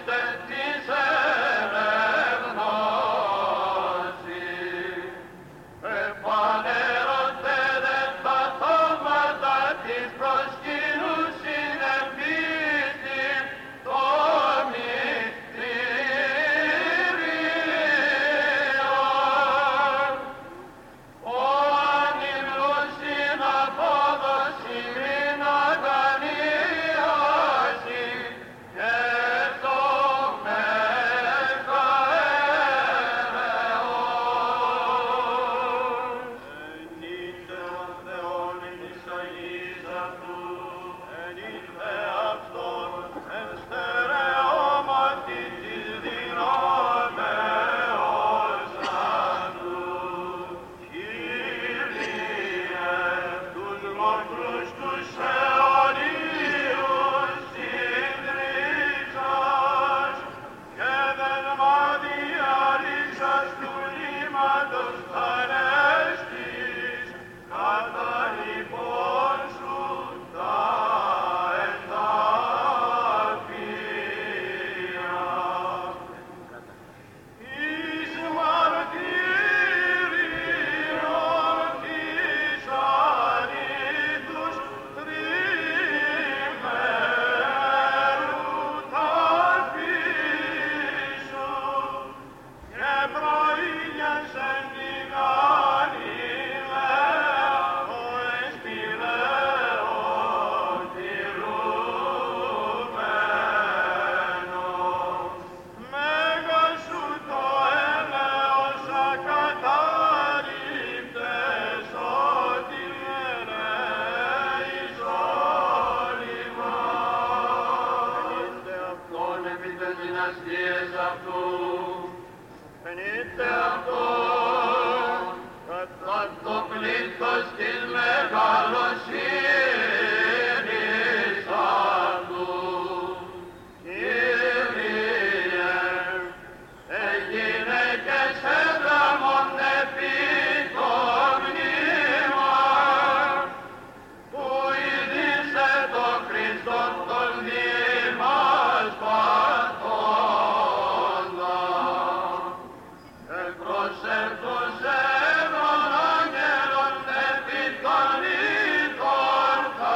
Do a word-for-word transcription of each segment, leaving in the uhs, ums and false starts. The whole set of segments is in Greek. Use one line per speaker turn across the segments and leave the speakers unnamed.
Προσεύχος έμον άγγελον επί των ήτων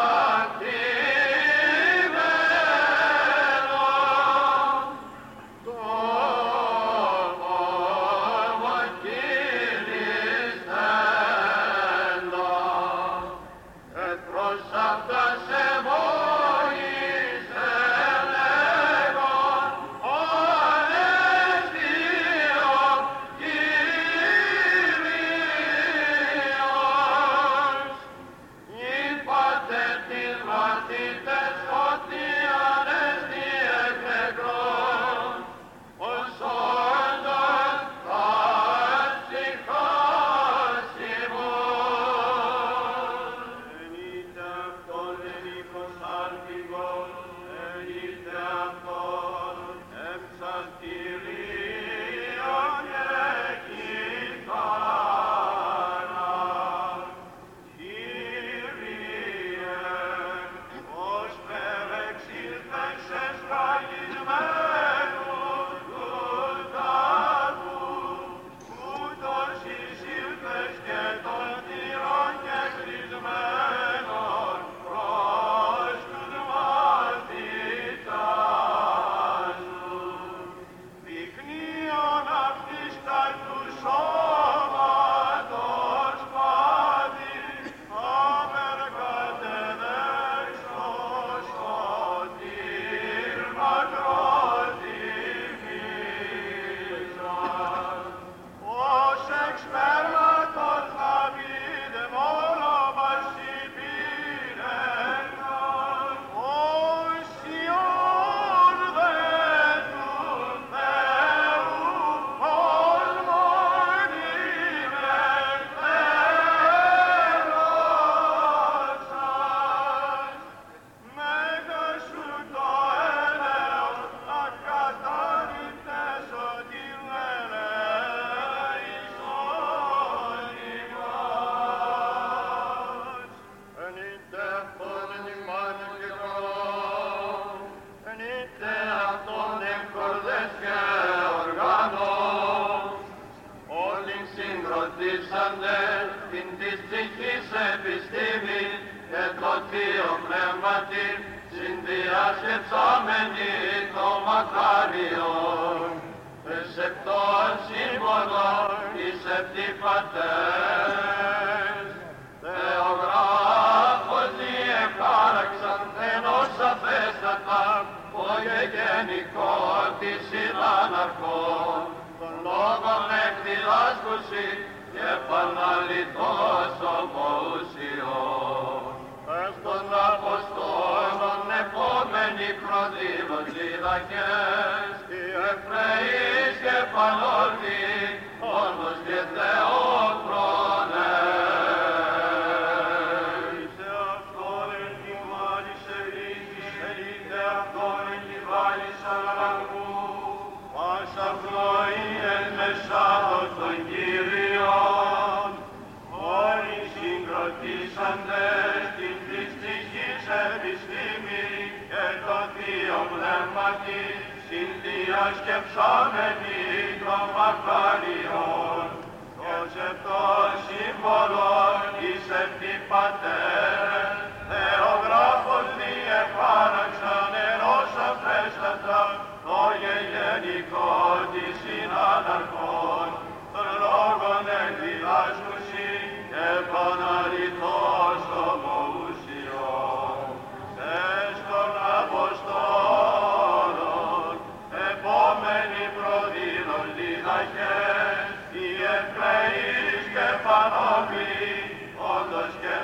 ίσαντες την της ψυχής επιστήμη και το Θείο Πνεύματι συνδιασκεψάμενοι το μακάριον. Εσεπτών σύμβολων εις επτήπατες, Θεογράφος διεφάραξαν ενός σαφέστατα, ο γεγενικό της συναναρχών, των λόγων εκδιδάσκουσι και επαναληπτός ομοουσιών. Πες των Αποστόλων επόμενοι προδήλων διδαχές, οι Εβραίοι και πανόρθοι, όντως και Θεόφρονες. Είτε αυτόν εν τη μάλης ερήτης, είτε αυτόν εν τη βάλης αλλαγού, πάσα πνοή εν μεσάδος των Κύριων, όλοι συγκροτήσαντες την της ψυχής επιστήμη και το Θείο Πνεύματι, συνδιασκεψάμενοι το μακάριον, το σεπτός σύμβολον εις επτήπατες, Θεογράφος διεφάραξαν ενός αφέστατα, το γεγενικό της συναναρχών, των λόγων εκδιδάσκουσι και επαναληπτός ομοουσιών. Τες των Αποστόλων επόμενοι προδήλων διδαχές, οι Εβραίοι και πανόπλοι, όντως και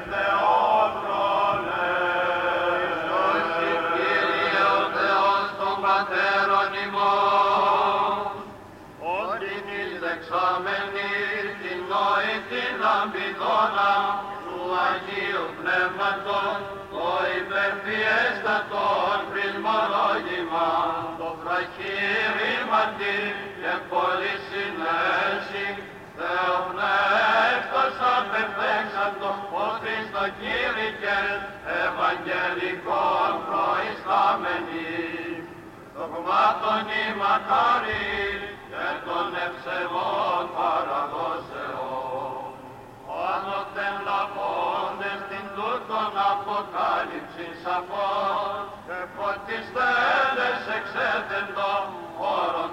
Θεόφρονες. Χριστός Κύριε ο Θεός των Πατέρων ημών, ότι της δεξάμενης την νοητήν αμπιδόνα του Αγίου Πνεύματος, το υπερφιέστατον πρισμολόγημα, το βραχήρηματι και πολύ συνέση, Θεοπνεύστος απεφέξαντο, ο Χριστό Κύριε, Ευαγγελικών προϊστάμενοι, δογμάτων η μακάρι και των ευσεβών παραδόσεων. Άνωθεν λαβώντες την τούτον αποκάλυψη σαφών και φωτιστέντες εξέθεντον όρων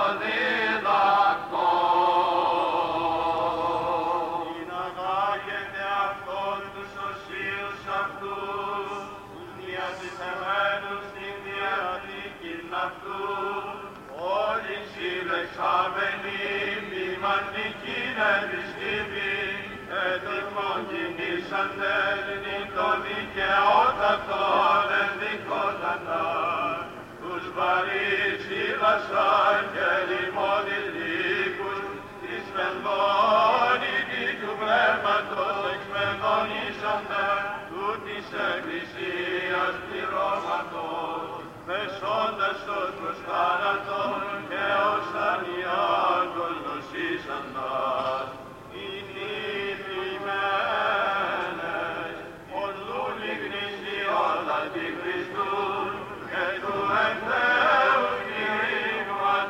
θεοδίδακτων. Συναγάγετε αυτόν τους οσίους αυτούς, τους διατηθεμένους στην διαθήκην αυτού, όλοι συλλεξάμενοι ποιμαντικήν επιστήμη, έτοιμον κινήσαντες νυν το δικαιότατον ενδικότατα, τους βαρύς ήλασαν και λιμώδης λύκους, της πενδόνητη του πνεύματος εξπενδονήσαντα, του της Εκκλησίας πληρώματος, μεσώντας ως προς θάνατον και ως ανιάτος νοσήσαντας. Οι θλιμμένες, ως δούλοι γνησιότατοι Χριστού και του εν Θεού κηρύγματος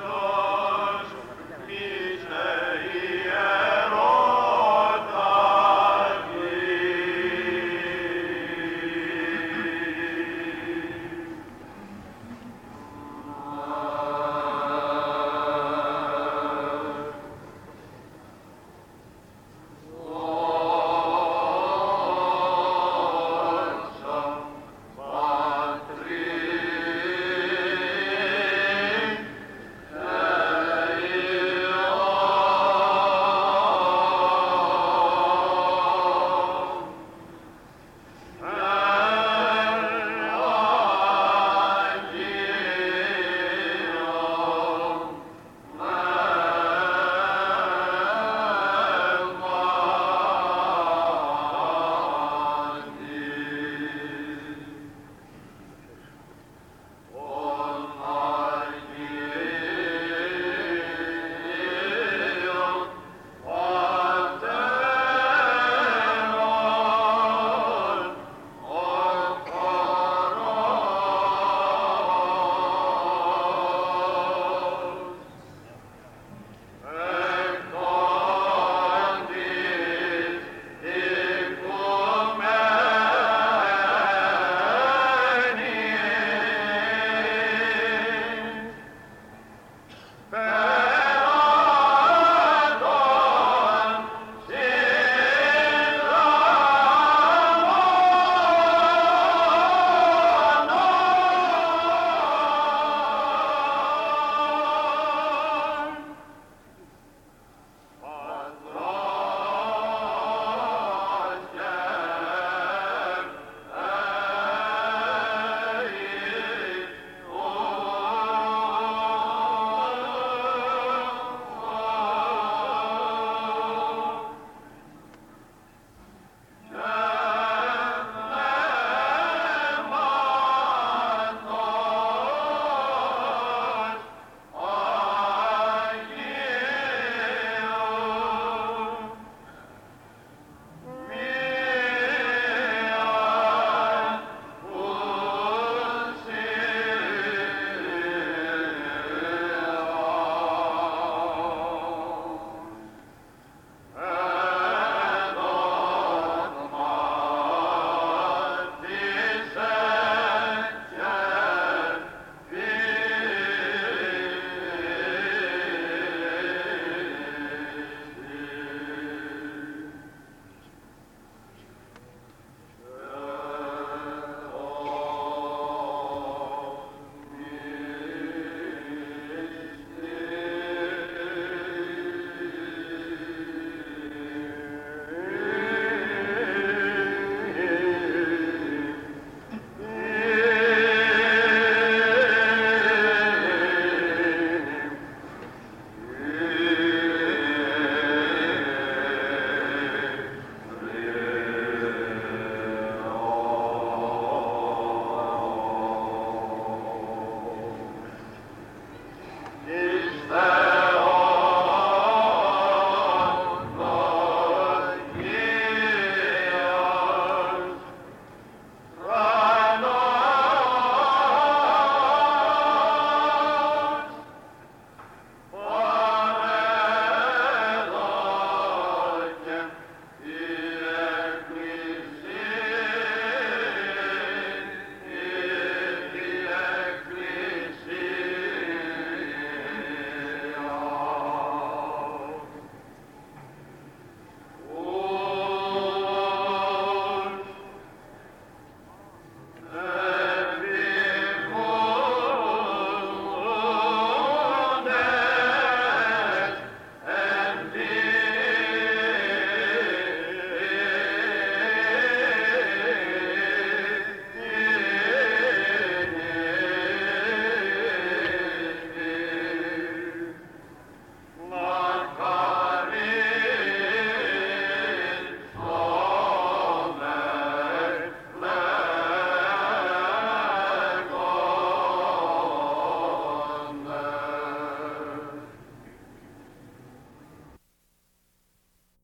per